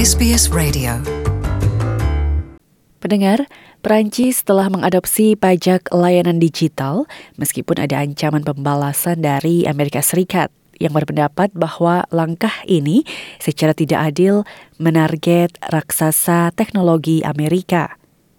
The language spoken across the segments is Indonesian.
SBS Radio. Pendengar, Perancis telah mengadopsi pajak layanan digital meskipun ada ancaman pembalasan dari Amerika Serikat yang berpendapat bahwa langkah ini secara tidak adil menarget raksasa teknologi Amerika.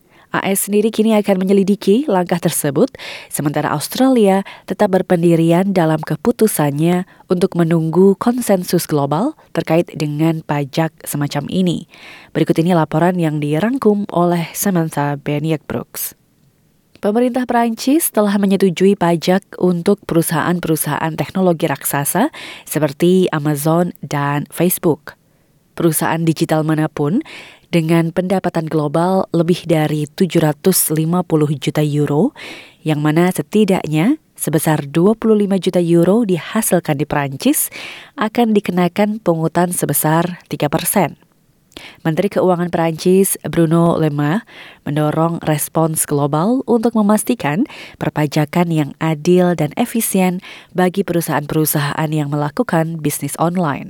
AS sendiri kini akan menyelidiki langkah tersebut, sementara Australia tetap berpendirian dalam keputusannya untuk menunggu konsensus global terkait dengan pajak semacam ini. Berikut ini laporan yang dirangkum oleh Samantha Beniak-Brooks. Pemerintah Perancis telah menyetujui pajak untuk perusahaan-perusahaan teknologi raksasa seperti Amazon dan Facebook. Perusahaan digital manapun dengan pendapatan global lebih dari 750 juta euro, yang mana setidaknya sebesar 25 juta euro dihasilkan di Perancis, akan dikenakan pungutan sebesar 3%. Menteri Keuangan Perancis Bruno Le Maire mendorong respons global untuk memastikan perpajakan yang adil dan efisien bagi perusahaan-perusahaan yang melakukan bisnis online.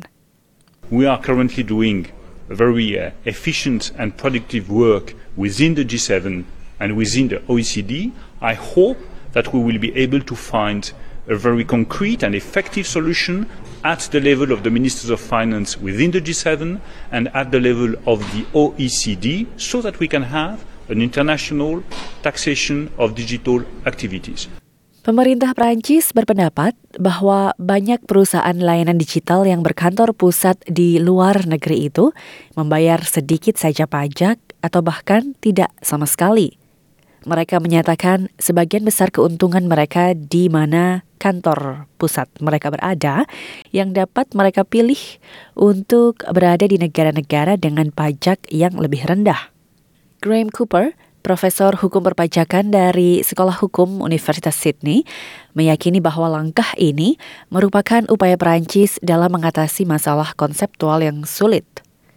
We are currently doing very efficient and productive work within the G7 and within the OECD. I hope that we will be able to find a very concrete and effective solution at the level of the Ministers of Finance within the G7 and at the level of the OECD so that we can have an international taxation of digital activities. Pemerintah Perancis berpendapat bahwa banyak perusahaan layanan digital yang berkantor pusat di luar negeri itu membayar sedikit saja pajak atau bahkan tidak sama sekali. Mereka menyatakan sebagian besar keuntungan mereka di mana kantor pusat mereka berada yang dapat mereka pilih untuk berada di negara-negara dengan pajak yang lebih rendah. Graham Cooper, Profesor Hukum Perpajakan dari Sekolah Hukum Universitas Sydney, meyakini bahwa langkah ini merupakan upaya Perancis dalam mengatasi masalah konseptual yang sulit.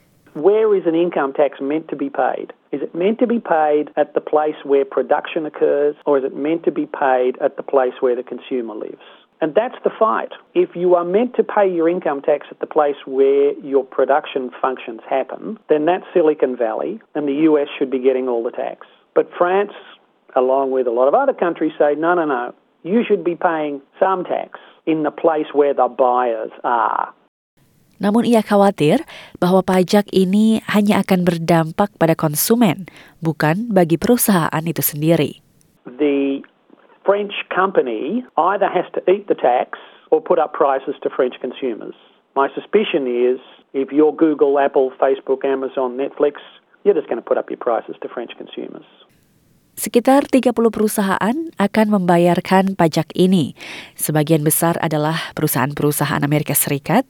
Where is an income tax meant to be paid? Is it meant to be paid at the place where production occurs, or is it meant to be paid at the place where the consumer lives? And that's the fight. If you are meant to pay your income tax at the place where your production functions happen, then that's Silicon Valley, and the US should be getting all the tax. But France, along with a lot of other countries, say, no, you should be paying some tax in the place where the buyers are. Namun ia khawatir bahwa pajak ini hanya akan berdampak pada konsumen, bukan bagi perusahaan itu sendiri. The French company either has to eat the tax or put up prices to French consumers. My suspicion is if you're Google, Apple, Facebook, Amazon, Netflix, you're just going to put up your prices to French consumers. Sekitar 30 perusahaan akan membayarkan pajak ini. Sebagian besar adalah perusahaan-perusahaan Amerika Serikat,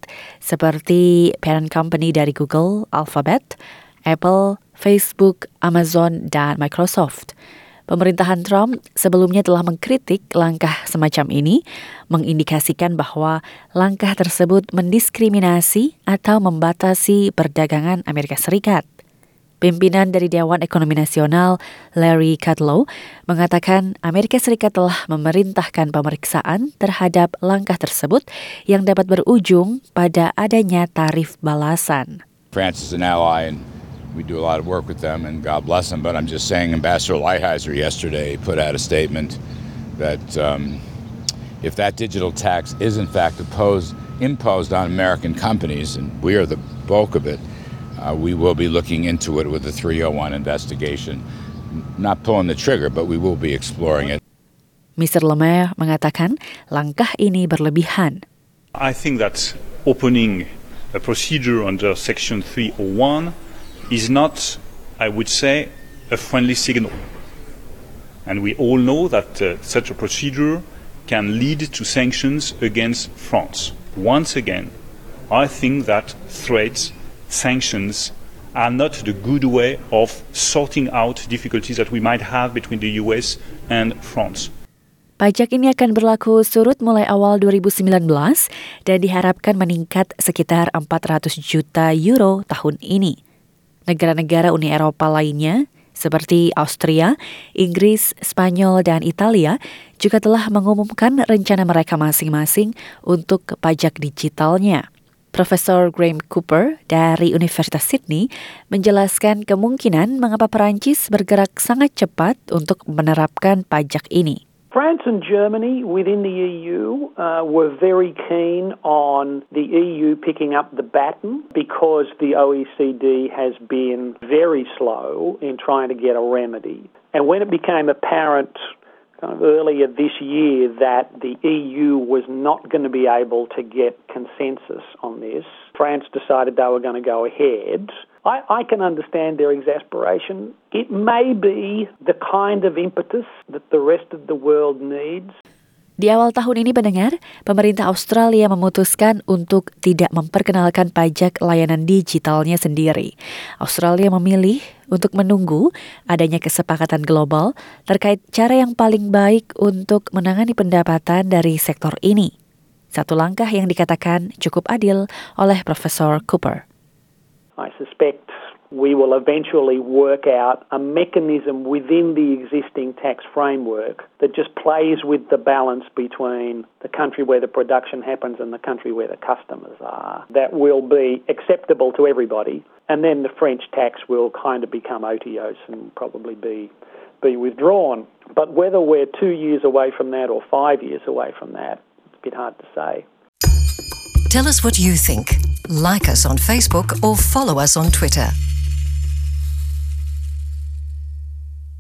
seperti parent company dari Google, Alphabet, Apple, Facebook, Amazon, dan Microsoft. Pemerintahan Trump sebelumnya telah mengkritik langkah semacam ini, mengindikasikan bahwa langkah tersebut mendiskriminasi atau membatasi perdagangan Amerika Serikat. Pimpinan dari Dewan Ekonomi Nasional, Larry Kudlow, mengatakan Amerika Serikat telah memerintahkan pemeriksaan terhadap langkah tersebut yang dapat berujung pada adanya tarif balasan. France is an ally and we do a lot of work with them and God bless them, but I'm just saying Ambassador Lighthizer yesterday put out a statement that if that digital tax is in fact imposed on American companies, and we are the bulk of it, we will be looking into it with the 301 investigation. Not pulling the trigger, but we will be exploring it. Mr. Le Maire mengatakan langkah ini berlebihan. I think that opening a procedure under Section 301 is not, I would say, a friendly signal. And we all know that such a procedure can lead to sanctions against France. Once again, I think that threats, sanctions are not the good way of sorting out difficulties that we might have between the US and France. Pajak ini akan berlaku surut mulai awal 2019 dan diharapkan meningkat sekitar 400 juta euro tahun ini. Negara-negara Uni Eropa lainnya seperti Austria, Inggris, Spanyol, dan Italia juga telah mengumumkan rencana mereka masing-masing untuk pajak digitalnya. Profesor Graham Cooper dari Universitas Sydney menjelaskan kemungkinan mengapa Perancis bergerak sangat cepat untuk menerapkan pajak ini. France and Germany within the EU were very keen on the EU picking up the baton because the OECD has been very slow in trying to get a remedy. And when it became apparent kind of earlier this year that the EU was not going to be able to get consensus on this, France decided they were going to go ahead. I can understand their exasperation. It may be the kind of impetus that the rest of the world needs. Di awal tahun ini pendengar, pemerintah Australia memutuskan untuk tidak memperkenalkan pajak layanan digitalnya sendiri. Australia memilih untuk menunggu adanya kesepakatan global terkait cara yang paling baik untuk menangani pendapatan dari sektor ini. Satu langkah yang dikatakan cukup adil oleh Profesor Cooper. I suspect we will eventually work out a mechanism within the existing tax framework that just plays with the balance between the country where the production happens and the country where the customers are. That will be acceptable to everybody, and then the French tax will kind of become otiose and probably be withdrawn. But whether we're 2 years away from that or 5 years away from that, it's a bit hard to say. Tell us what you think. Like us on Facebook or follow us on Twitter.